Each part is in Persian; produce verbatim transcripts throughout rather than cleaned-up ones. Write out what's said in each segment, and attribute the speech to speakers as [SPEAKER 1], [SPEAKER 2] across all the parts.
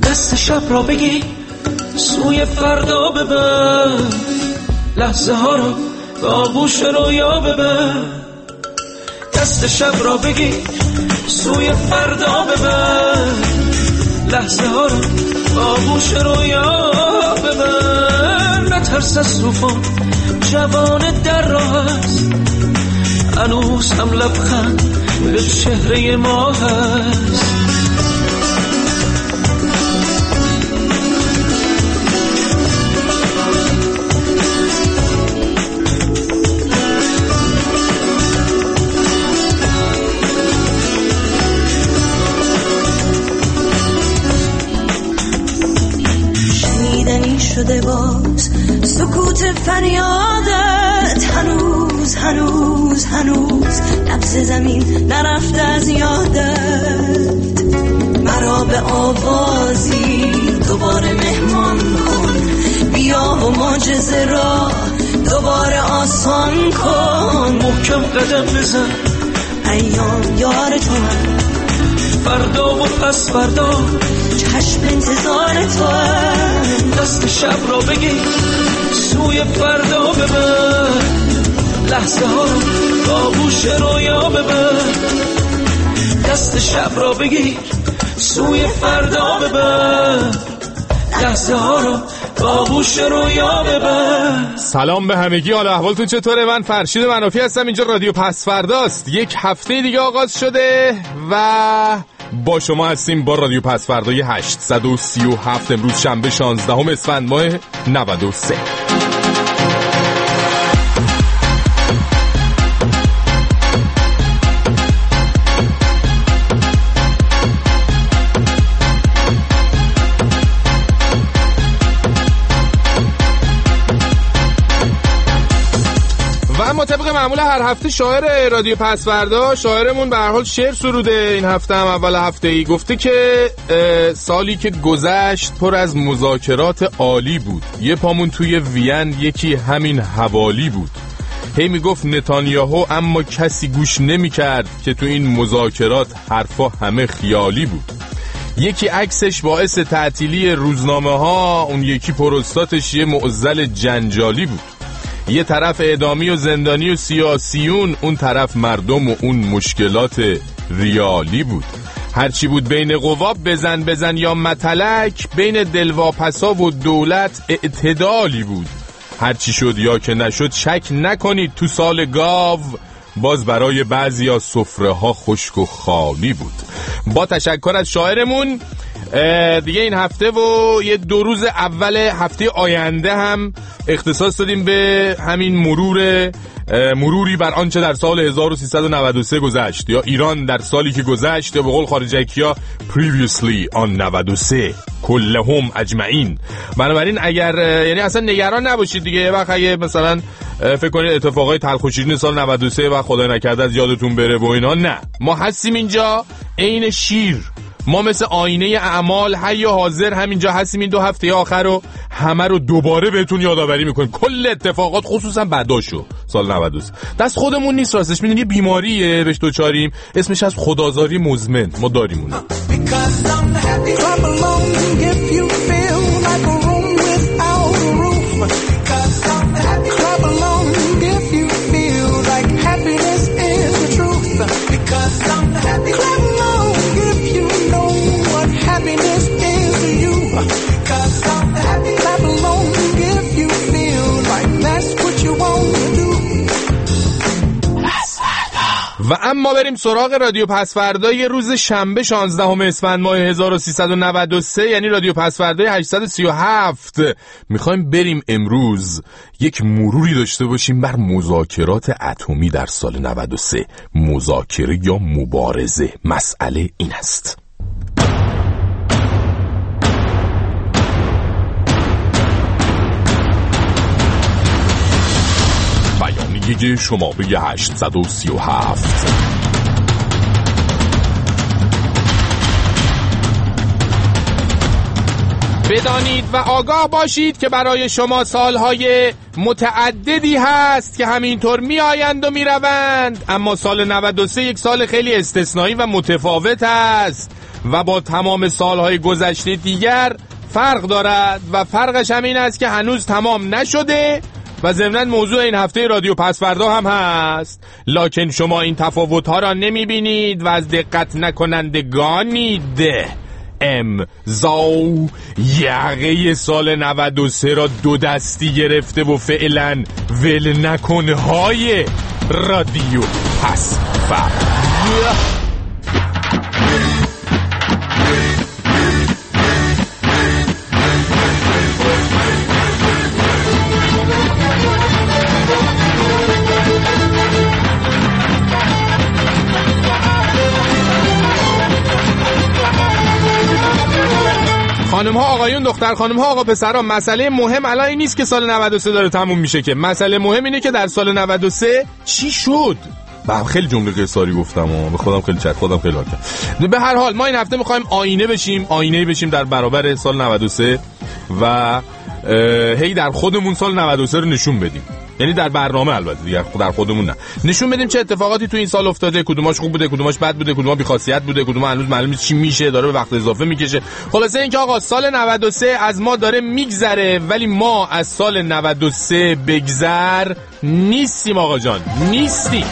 [SPEAKER 1] دست شب را بگی سوی فردا ببر، لحظه ها رو به آغوش رویا ببر. دست شب را بگی سوی فردا ببر، لحظه ها رو به آغوش رویا ببر. نترس از طوفان، جوان در راه است، هنوز هم لبخند به چهره ما هست.
[SPEAKER 2] شنیدنی شده باز سکوت فریادت، هنوز هنوز هنوز نبض زمین نرفته از یادت. مرا به آوازی دوباره مهمان کن، بیا و معجزه را دوباره آسان کن.
[SPEAKER 1] محکم قدم بزن،
[SPEAKER 2] ایام یار تو هم،
[SPEAKER 1] فردا و پس فردا
[SPEAKER 2] چشم انتظار تو هم.
[SPEAKER 1] دست شب را بگی سوی فردا ببر، لحظه ها رو به آغوش رویا ببر. دست شب را بگیر سوی فردا ببر، لحظه ها رو به آغوش رویا ببر.
[SPEAKER 3] سلام به همگی، حال احوالتون چطوره؟ من فرشید منافی هستم، اینجا رادیو پس فرداست. یک هفته دیگه آغاز شده و با شما هستیم با رادیو پس فردای هشتصد و سی و هفت. امروز شنبه شانزدهم اسفند ماه نود و سه. ما طبق معمول هر هفته شاعر رادیو پس فردا، شاعرمون به هر حال شعر سروده. این هفته هم اول هفته ای گفته که سالی که گذشت پر از مذاکرات عالی بود، یه پامون توی وین یکی همین حوالی بود. هی میگفت نتانیاهو اما کسی گوش نمیکرد که تو این مذاکرات حرفا همه خیالی بود. یکی عکسش باعث تعطیلی روزنامه ها، اون یکی پروستاتش یه معضل جنجالی بود. یه طرف اعدامی و زندانی و سیاسیون، اون طرف مردم و اون مشکلات ریالی بود. هرچی بود بین قوا بزن بزن یا متلک، بین دلواپسا و دولت اعتدالی بود. هرچی شد یا که نشد شک نکنید تو سال گاو، باز برای بعضیا سفره ها خشک و خالی بود. با تشکر از شاعرمون دیگه این هفته و یه دو روز اول هفته آینده هم اختصاص دادیم به همین مرور مروری بر آنچه در سال هزار و سیصد و نود و سه گذشت، یا ایران در سالی که گذشت، یا به قول خارجکیا previously on نود و سه کلهم اجمعین. بنابراین اگر یعنی اصلا نگران نباشید دیگه، یه وقت اگه مثلا فکر کنید اتفاقای تلخ و شیرین سال نود و سه و خدای نکرده از یادتون بره و اینا، نه، ما هستیم اینجا عین شیر، ما مثل آینه اعمال حی و حاضر همینجا هستیم. این دو هفته آخر رو همه رو دوباره بهتون یادآوری میکنیم، کل اتفاقات خصوصا بعداشو سال نود و سه دست خودمون نیست راستش. میدونی یه بیماریه بهش دوچاریم، اسمش از خودآزاری مزمن، ما داریم اونو. و اما بریم سراغ رادیو پس فردای روز شنبه شانزدهم اسفند ماه هزار و سیصد و نود و سه، یعنی رادیو پس فردای هشتصد و سی و هفت. میخوایم بریم امروز یک مروری داشته باشیم بر مذاکرات اتمی در سال نود و سه. مذاکره یا مبارزه، مسئله این است. بیانیه شماره هشتصد و سی و هفت. بدانید و آگاه باشید که برای شما سالهای متعددی هست که همینطور می آیند و می روند، اما سال نود و سه یک سال خیلی استثنایی و متفاوت است. و با تمام سالهای گذشته دیگر فرق دارد و فرقش هم این است که هنوز تمام نشده و ضمناً موضوع این هفته رادیو پسفردا هم هست. لکن شما این تفاوت‌ها را نمی‌بینید و از دقت نکنندگانید. امضا یقه سال نود و سه را دو دستی گرفته و فعلا ول نکنه های رادیو پسفردا. خانم ها آقایون، دختر خانم ها آقا پسرها، مسئله مهم الان این نیست که سال نود و سه داره تموم میشه، که مسئله مهم اینه که در سال نود و سه چی شد. با خیلی جمله قصاری گفتم و به خودم خیلی چت خودم خیلی حال. به هر حال ما این هفته میخوایم آینه بشیم، آینه بشیم در برابر سال نود و سه و هی در خودمون سال نود و سه رو نشون بدیم. یعنی در برنامه البته دیگه، در خودمون نه، نشون بدیم چه اتفاقاتی تو این سال افتاده، کدوماش خوب بوده، کدوماش بد بوده، کدوما بی خاصیت بوده، کدوما هنوز معلوم نیست چی میشه، داره به وقت اضافه میکشه. خلاصه اینکه آقا سال نود و سه از ما داره میگذره، ولی ما از سال نود و سه بگذر نیستیم آقا جان، نیستیم.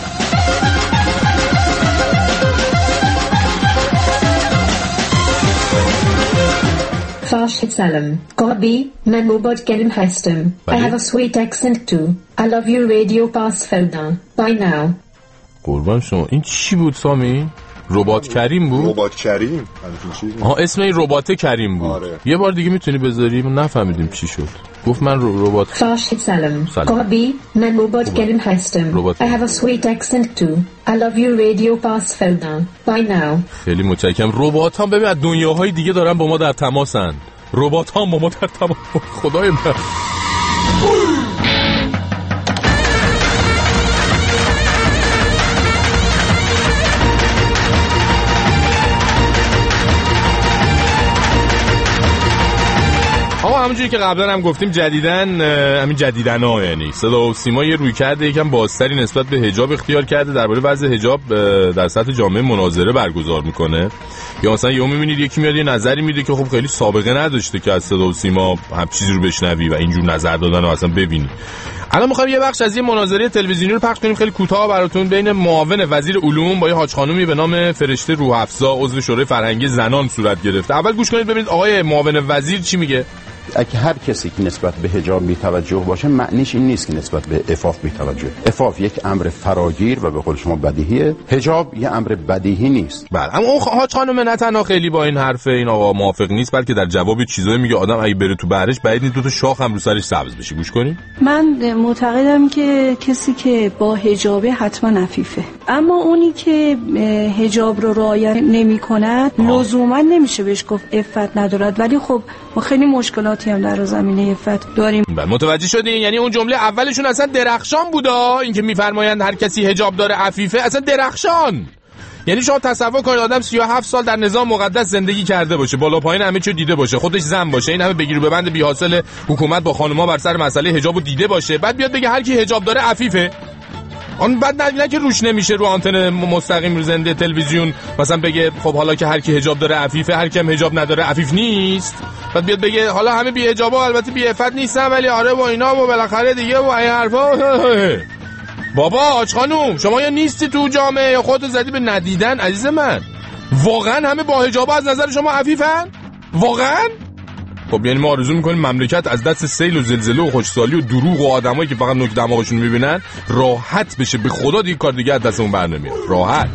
[SPEAKER 4] Farshid Salam. Gabi, من موباد کریم هستم. I have a sweet accent too. I love you Radio Pasfelda. Bye now.
[SPEAKER 3] قربان شما این چی بود سامی؟ ربات کریم بود؟
[SPEAKER 5] ربات کریم.
[SPEAKER 3] آها اسم این ربات کریم بود.
[SPEAKER 5] آره.
[SPEAKER 3] یه بار دیگه میتونی بذاری؟ ما نفهمیدیم چی شد. گفت من ربات.
[SPEAKER 4] Farshid Salam. Gabi, من موباد کریم هستم. I have a sweet accent too. I love you Radio Pasfelda. Bye now.
[SPEAKER 3] خیلی متشکرم. ربات ها ببین از دنیاهای دیگه دارن با ما در تماسن. ربات ها با ما در تماس. خدای من. آقا همونجوری که قبلا هم گفتیم جدیدن همین جدیدن ها یعنی صدا و سیما یه روی کرده یکم بازتری نسبت به حجاب اختیار کرده، درباره وضع حجاب در سطح جامعه مناظره برگزار میکنه. یا مثلا یهو میبینید یکی میاد یه نظری میده که خب خیلی سابقه نداشته که از صدا و سیما هم چیزی رو بشنوی و اینجور نظر دادن رو اصلا ببینی. الان میخوایم یه بخش از یه مناظره تلویزیونی رو پخش کنیم خیلی کوتاه براتون، بین معاون وزیر علوم با یه حاج خانومی به نام فرشته روح افزا عضو شورای فرهنگی زنان صورت گرفته. اول گوش کنید ببینید آقای معاون وزیر چی میگه.
[SPEAKER 6] اگه هر کسی که نسبت به حجاب بی‌توجه باشه معنیش این نیست که نسبت به عفاف بی‌توجه. عفاف یک امر فراگیر و به قول شما بدیهیه، حجاب یه امر بدیهی نیست.
[SPEAKER 3] بله اما اون حاج خانم نه تنها خیلی با این حرف این آقا موافق نیست، بلکه در جواب چیزایی میگه آدم اگه بره تو بحرش بعید نیست دو تا شاخ هم رو سرش سبز بشه. گوش کنید.
[SPEAKER 7] من معتقدم که کسی که با حجابه حتما عفیفه، اما اونی که حجاب رو رعایت نمی‌کند لزوما نمیشه بهش گفت عفت ندارد، ولی خب ما خیلی مشکلاتی هم در زمینه عفت داریم.
[SPEAKER 3] بله متوجه شدین؟ یعنی اون جمله اولشون اصلا درخشان بودا، این که میفرمایند هر کسی حجاب داره عفیفه، اصلا درخشان. یعنی شما تصور کنید آدم سی و هفت سال در نظام مقدس زندگی کرده باشه، بالا پایین همه چیو دیده باشه، خودش زن باشه، این همه بگیر و ببند بی حاصل حکومت با خانم‌ها بر سر مسئله حجابو دیده باشه، بعد بیاد بگه هر کی حجاب داره عفیفه. اون بعد نه که روش نمیشه رو آنتن مستقیم رو زنده تلویزیون مثلا بگه خب حالا که هر کی حجاب داره عفیفه، هر کی هم حجاب نداره عفیف نیست. بعد بیاد بگه حالا همه بی حجابا البته بی عفت نیستن ولی آره با اینا و بالاخره دیگه و این حرفا. بابا آج خانوم شما یا نیستی تو جامعه یا خودت زدی به ندیدن. عزیز من واقعا همه با حجابا از نظر شما عفیفن؟ واقعا؟ خب یعنی ما آرزو میکنیم مملکت از دست سیل و زلزله و خوشسالی و دروغ و آدمایی که فقط نوک دماغشون میبینن راحت بشه. به خدا دیگه کار دیگه از دستمون بر نمیاد. راحت.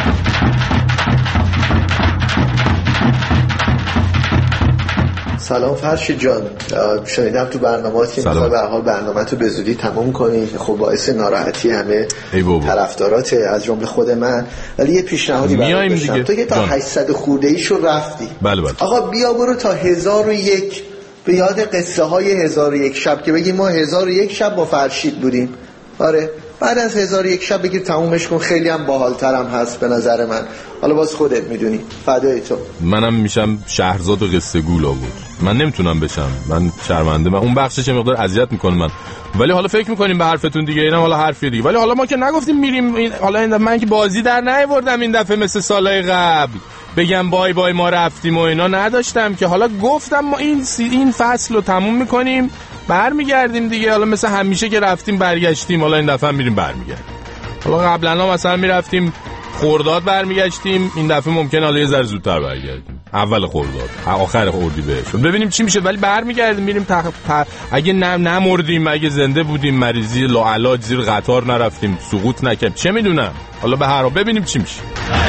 [SPEAKER 8] سلام فرشید جان، شنیدم تو برنامه‌ات که می‌خوای به هر حال برنامه‌تو به زودی تموم کنی، خب باعث ناراحتی همه طرفدارات از جمله خود من، ولی یه پیشنهادی برات داشتم. تو که تا هشتصد خورده‌ایشو رفتی.
[SPEAKER 3] بله بله.
[SPEAKER 8] آقا بیا برو تا هزار و یک به یاد قصه های هزار و یک شب که بگی ما هزار و یک شب با فرشید بودیم. آره بعد از هزار یک شب بگیر تمومش کن، خیلی هم باحال‌ترم هست به نظر من. حالا باز خودت میدونی. فدای تو.
[SPEAKER 3] منم میشم شهرزاد و قصه گولا بود. من نمیتونم بشم، من شرمنده. من اون بخشش مقدار اذیت میکنه من، ولی حالا فکر میکنیم به حرفتون دیگه. اینم حالا حرفی دیگه، ولی حالا ما که نگفتیم میریم این... حالا این دفعه من که بازی در نیاوردم این دفعه مثل سالهای قبل بگم بای بای ما رفتیم و اینا نداشتم که. حالا گفتم ما این سی... این فصل رو تموم میکنیم برمیگردیم دیگه. حالا مثل همیشه که رفتیم برگشتیم، حالا این دفعه میریم برمیگردیم. حالا قبلا مثلا میرفتیم خرداد برمیگشتیم، این دفعه ممکنه حالا یه ذره زودتر برگردیم، اول خرداد آخر اردیبهشت، ببینیم چی میشه. ولی برمیگردیم میریم تق... ت... اگه نم نمردیم، اگه زنده بودیم، مریضی لاعلاج زیر قطار نرفتیم، سقوط نکردیم، چه میدونم، حالا به هر حال ببینیم چی میشه.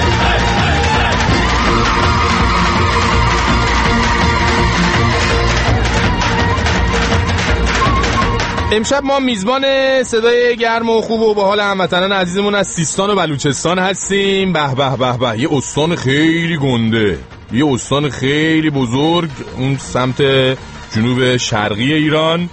[SPEAKER 3] امشب ما میزبان صدای گرم و خوب و باحال هموطنان عزیزمون از سیستان و بلوچستان هستیم. به به به به، یه استان خیلی گنده، یه استان خیلی بزرگ اون سمت جنوب شرقی ایران.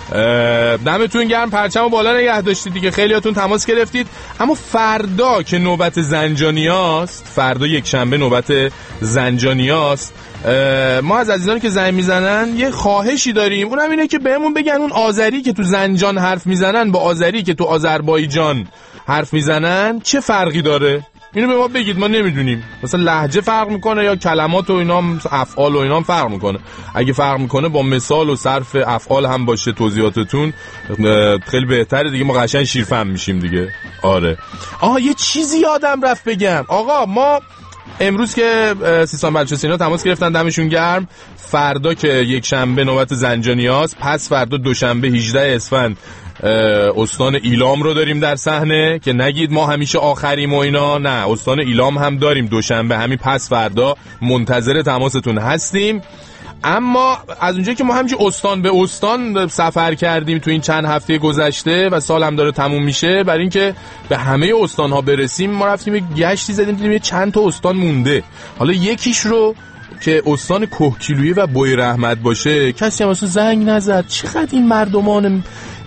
[SPEAKER 3] دمتون گرم، پرچمو بالا نگه داشتید دیگه، خیلیاتون تماس گرفتید. اما فردا که نوبت زنجانیاست، فردا یک شنبه نوبت زنجانیاست، ما از عزیزانی که زنگ میزنن یه خواهشی داریم، اونم اینه که بهمون بگن اون آذری که تو زنجان حرف میزنن با آذری که تو آذربایجان حرف میزنن چه فرقی داره. اینو به ما بگید، ما نمیدونیم. مثلا لهجه فرق میکنه یا کلمات و اینا، افعال و اینا هم فرق میکنه. اگه فرق میکنه با مثال و صرف افعال هم باشه توضیحاتتون خیلی بهتره دیگه، ما قشنگ شیرفهم میشیم دیگه. آره. آها یه چیزی یادم رفت بگم. آقا ما امروز که سیستان بلوچستان اینا تماس گرفتن، دمشون گرم. فردا که یک شنبه نوبت زنجانیاست، پس فردا دوشنبه هجدهم اسفند استان ایلام رو داریم در صحنه، که نگید ما همیشه آخریم و اینا، نه، استان ایلام هم داریم دوشنبه، همین پس فردا منتظر تماستون هستیم. اما از اونجایی که ما همینجوری استان به استان سفر کردیم تو این چند هفته گذشته و سال هم داره تموم میشه، برای اینکه به همه استان‌ها برسیم ما رفتیم یه گشتی زدیم، دیدیم یه چند تا استان مونده. حالا یکیش رو که استان کوهگیلویه و بویر احمد باشه کسی هم اصلا زنگ نزد. چقدر این مردمان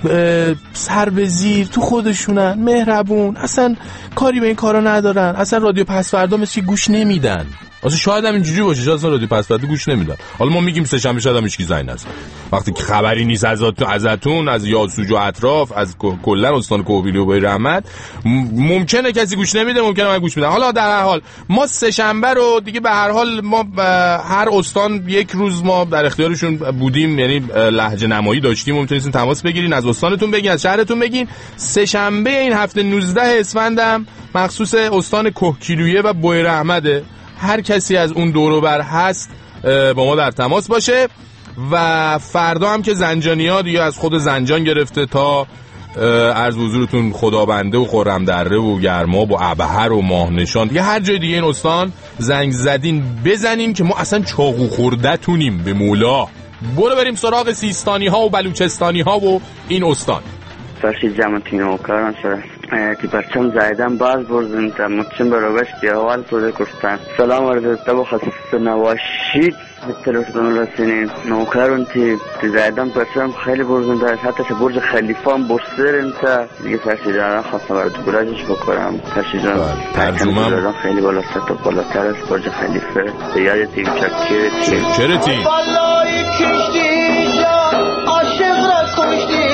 [SPEAKER 3] سر به زیر تو خودشونن، مهربون، اصلا کاری به این کارا ندارن، اصلا رادیو پس فردا مثل گوش نمیدن. اصلا شاید هم اینجوری باشه، شاید اصلا رادیو پس فردا گوش نمیدن. حالا ما میگیم سه شنبه شاید هم هیچ کی زنگ نزد، وقتی که خبری نیست ازتون، ازتون از یاسوج و اطراف، از کلا استان کوهگیلویه و بویر احمد، ممکنه کسی گوش نمیده، ممکنه من گوش میدن. حالا در هر حال ما سه شنبه رو دیگه به هر حال ما هر استان یک روز ما در اختیارشون بودیم، یعنی لهجه نمایی داشتیم، میتونید تماس بگیرین، از استانتون بگین، از شهرتون بگین. سه شنبه این هفته نوزدهم اسفندم مخصوص استان کوهگیلویه و بویر احمده. هر کسی از اون دور و بر هست با ما در تماس باشه. و فردا هم که زنجانی‌ها دیگه از خود زنجان گرفته تا عرض حضورتون خدابنده و خرمدره و گرماب و ابهر و ماهنشان، دیگه هر جای دیگه این استان زنگ زدین بزنین که ما اصلا چاقو خورده تونیم به مولا. برو بریم سراغ سیستانی ها و بلوچستانی ها و این استان.
[SPEAKER 5] فرشید جمعتین و کاران شده که پرچم زایدن باز بردن تا مچم برابش که اول توده کشتن. سلام ورده تبا خصوص نواشید به تلویزیون رسینین نوکارون تی زایدن پرچم خیلی بردن تا حتی چه برج خلیفه هم برسرن تا دیگه فرشید جان خواستم ورده گلajش بکنم. فرشید جان ترجمه خیلی بالاتر تا بالاتر از برج خلیفه به یاد تیم چکرتی
[SPEAKER 3] چکرتی
[SPEAKER 9] والای کشتی جان عاشق را کشتی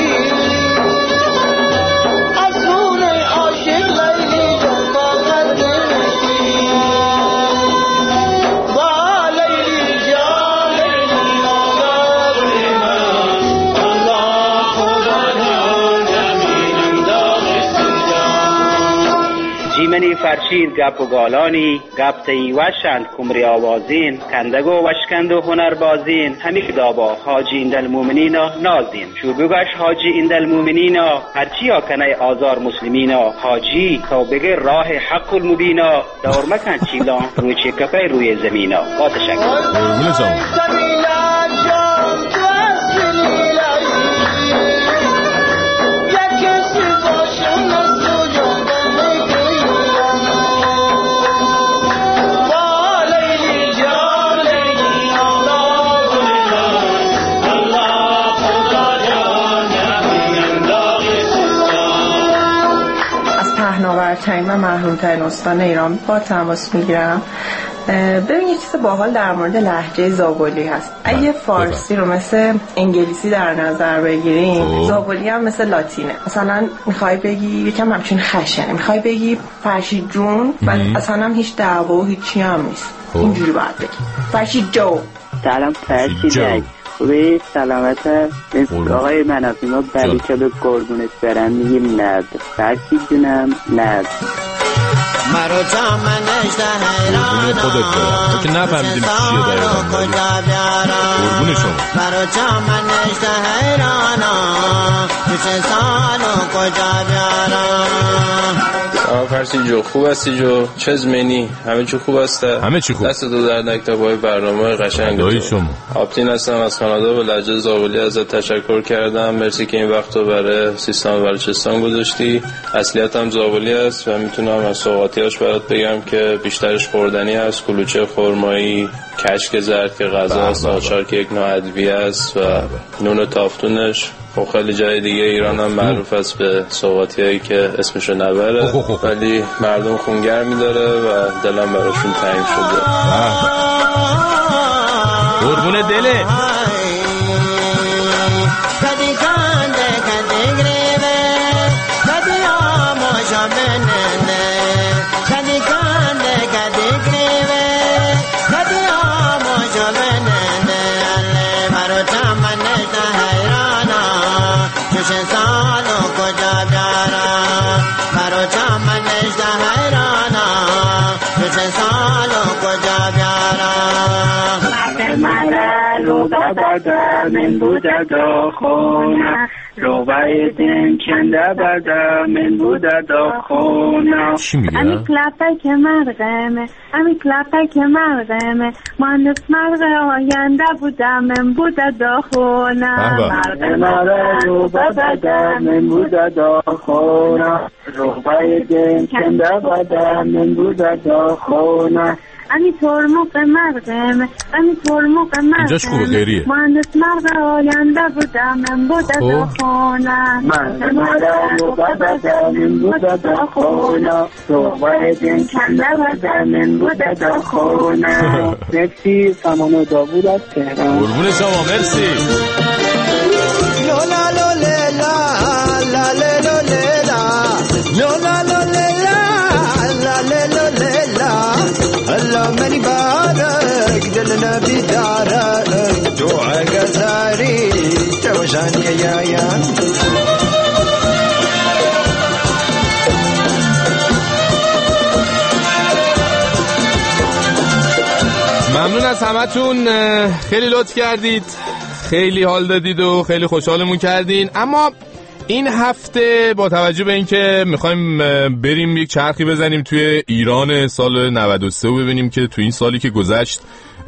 [SPEAKER 10] منی فرشید گپ و گالانی گپ تیوشند کمری آوازین کندگو وشکند و هنر بازین همی دابا حاجی اندل مومنینا نازین شو بگش حاجی اندل مومنینا هرچی ها کنه آزار مسلمینا حاجی تو بگه راه حق المبینا دور مکن چیلان روی چکپه روی زمینا. با تشکر.
[SPEAKER 11] برترین و محرومترین استان ایران با تماس میگیرم. ببین یه چیز باحال در مورد لهجه زابلی هست. اگه فارسی رو مثل انگلیسی در نظر بگیریم، زابلی هم مثل لاتینه. مثلا میخوای بگی یکم همچین خشنه، میخوای بگی فرشید جون و اصلا هم هیچ دعوا و هیچی هم نیست. اینجوری باید بگی فرشید جو.
[SPEAKER 5] سلام فرشید خوبی؟ سلامت آقای منافی ما بلی که به قربونت برم میگیم ند فرشید جونم ند
[SPEAKER 12] مرو جامنش ده حیرانم
[SPEAKER 3] تو که نفهمیدیم چیه دقیقا قربون شما
[SPEAKER 12] مرو جامنش ده حیرانم تو چه سالو کجا بیارم.
[SPEAKER 13] آه فرسی جو خوب هستی جو چه زمینی همه چی خوب هسته
[SPEAKER 3] همه چی خوب
[SPEAKER 13] دست دو در نکتاب های برنامه قشنگ
[SPEAKER 3] دایی شما
[SPEAKER 13] آپتین هستم از کانادا به لهجه زابلی ازت تشکر کردم. مرسی که این وقت رو برای سیستان و بلوچستان گذاشتی. اصلیتم زابلی است و میتونم از سوغاتیاش برات بگم که بیشترش خوردنی هست. کلوچه خرمایی، کشک زرد که غذا است، آچار که یک نوع ادویه است و نون تافتونش. خب خیلی جای دیگه ایران هم معروف است به سوغاتیایی که اسمشو نبره ولی مردم خونگرمی داره و دلم براشون تنگ شده.
[SPEAKER 3] قربون دله
[SPEAKER 10] بدا من بوده دا خونه روبای دن کنده بدا من بوده دا خونه
[SPEAKER 14] امی کلپه که مرغمه امی کلپه که مرغمه مهندس مرغ آینده بوده من بوده دا خونه
[SPEAKER 10] مرغ مرغ روبه بدا من بوده دا خونه روبای دن کنده بدا من بوده دا خونه
[SPEAKER 14] امی ترموق مرغم امی ترموق مرغم مهندس مرغ آینده بودم من بوده دا خونه
[SPEAKER 10] مرغ مرغ رو بده من بوده دا خونه روبای دن کنده بده من بوده دا خونه. مرسی سامان داوود از تهران.
[SPEAKER 3] قربون شما مرسی.
[SPEAKER 12] لولا لولا لا لا لا لولا لولا لا لا هلا مني بارك دلنا بدارك جوع قزاري توجعني يا يا
[SPEAKER 3] ممنون از همتون، خیلی لطف کردید، خیلی حال دادید و خیلی خوشحالمون کردین. اما این هفته با توجه به اینکه میخوایم بریم یک چرخی بزنیم توی ایران سال نود و سه و ببینیم که توی این سالی که گذشت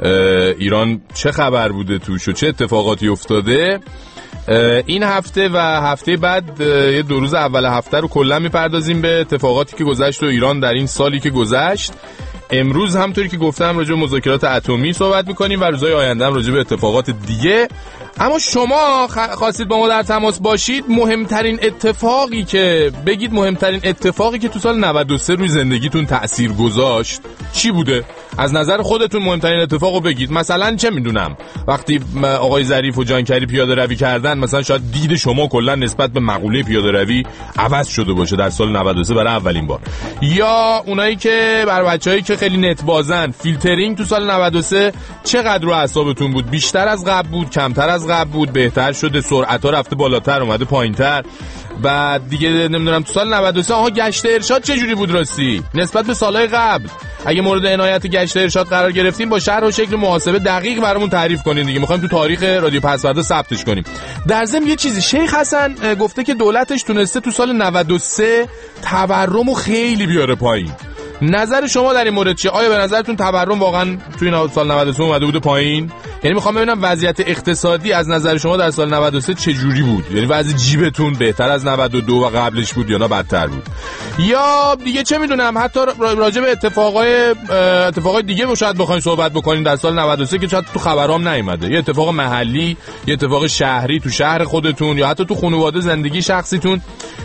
[SPEAKER 3] ایران چه خبر بوده توش و چه اتفاقاتی افتاده، این هفته و هفته بعد یه دو روز اول هفته رو کلا میپردازیم به اتفاقاتی که گذشت تو ایران در این سالی که گذشت. امروز همونطوری که گفتم راجع به مذاکرات اتمی صحبت میکنیم و روزهای آینده هم راجع به اتفاقات دیگه. اما شما خواستید با ما در تماس باشید، مهمترین اتفاقی که بگید، مهمترین اتفاقی که تو سال نود و سه روی زندگیتون تأثیر گذاشت چی بوده؟ از نظر خودتون مهمترین اتفاقو بگید. مثلا چه میدونم وقتی آقای ظریف و جانکری پیاده روی کردن، مثلا شاید دید شما کلا نسبت به مقوله پیاده روی عوض شده باشه در سال نود و سه برای اولین بار. یا اونایی که بر بچه‌هایی که خیلی نت بازن، فیلترینگ تو سال نود و سه چقدر رو اعصابتون بود؟ بیشتر از قبل بود، کمتر از قبل بود، بهتر شده، سرعت‌ها رفته بالاتر اومده پایین‌تر؟ بعد دیگه نمیدونم تو سال نود و سه آها گشت ارشاد چه جوری بود راستی نسبت به سالهای قبل؟ اگه مورد عنایت گشت ارشاد قرار گرفتیم با شرح و شکل محاسبه دقیق برامون تعریف کنین دیگه، میخوایم تو تاریخ رادیو پسوردا ثبتش کنیم. در ضمن یه چیزی، شیخ حسن گفته که دولتش تونسته تو سال نود و سه تورمو خیلی بیاره پایین. نظر شما در این مورد چیه؟ آیا به نظرتون تورم واقعا تو این سال نود و سه اومده بوده پایین؟ یعنی میخوام ببینم وضعیت اقتصادی از نظر شما در سال نود و سه چه جوری بود؟ یعنی وضع جیبتون بهتر از نود و دو و قبلش بود یا نه بدتر بود؟ یا دیگه چه میدونم حتی راجع به اتفاقای اتفاقای دیگه رو شاید بخواید صحبت بکنیم در سال نود و سه که شاید تو خبرام نیومده، یه اتفاق محلی، یه اتفاق شهری تو شهر خودتون یا حتی تو خانواده زندگی شخصیتون.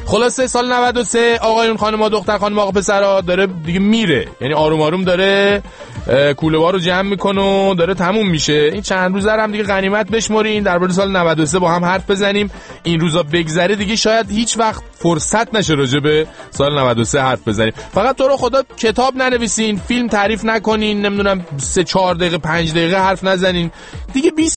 [SPEAKER 3] خلاصه سال نود و سه آقایون خانم‌ها دختر خانم آقا پسرا داره دیگه میره، یعنی آروم آروم داره کوله‌ها رو جمع میکنه و داره تموم میشه. این چند روزه هم دیگه غنیمت بشمرین، درباره سال نود و سه با هم حرف بزنیم. این روزا بگذره دیگه شاید هیچ وقت فرصت نشه راجع به سال نود و سه حرف بزنیم. فقط تو رو خدا کتاب ننویسین، فیلم تعریف نکنین، نمیدونم سه چهار دقیقه پنج دقیقه حرف نزنین دیگه. بیست